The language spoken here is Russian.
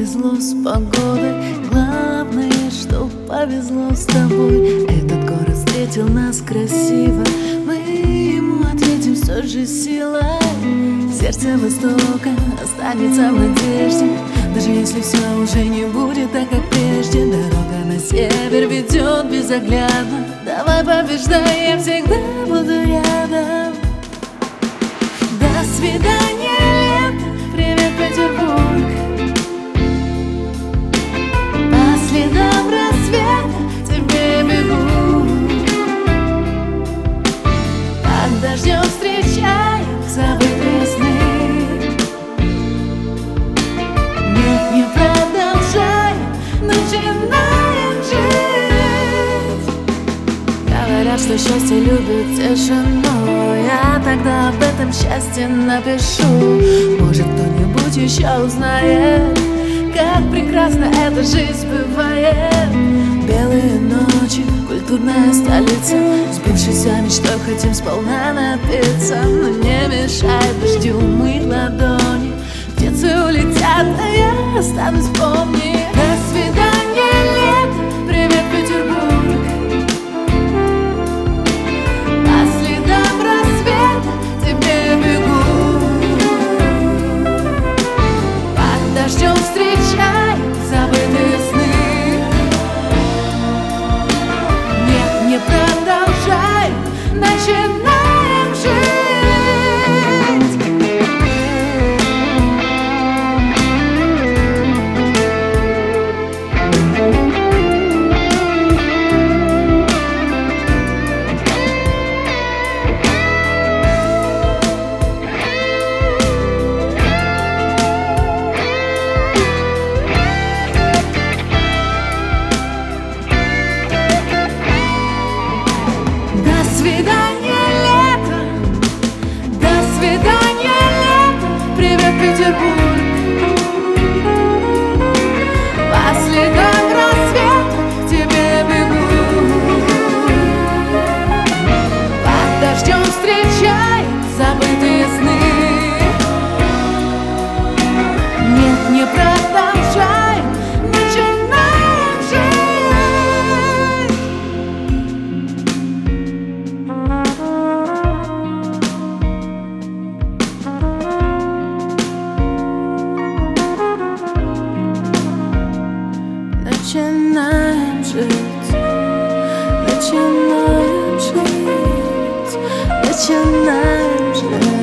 повезло с погодой. Главное, что повезло с тобой. Этот город встретил нас красиво. Мы ему ответим с той же силой. Сердце Востока останется в надежде. Даже если все уже не будет так, как прежде. Дорога на север ведет безоглядно. Давай побеждай, я всегда буду рядом. До свидания, лето, привет, Петербург. По следам рассвета тебе бегу. Под дождем встречаем забытые сны. Нет, не продолжаем, начинаем жить. Говорят, что счастье любит тишину. Я тогда об этом счастье напишу. Может, кто-нибудь еще узнает, как прекрасно эта жизнь бывает. Белые ночи, культурная столица. Сбывшейся мечтой хотим сполна напиться. Но не мешает дождю мыть ладони. Птицы улетят, а я останусь, помни. До свидания, лето, привет, Петербург. По следам рассвета тебе бегу. Под дождем встречаем забытые сны. Нет, не продолжаем, начинаем жить. До свидания, лето, до свидания, лето, привет, Петербург. По следам рассвета к тебе бегу. Под дождем встречаем забытые сны. Нет, не продолжаем, начинаем жить. Начинаем жить, начинаем жить, начинаем жить.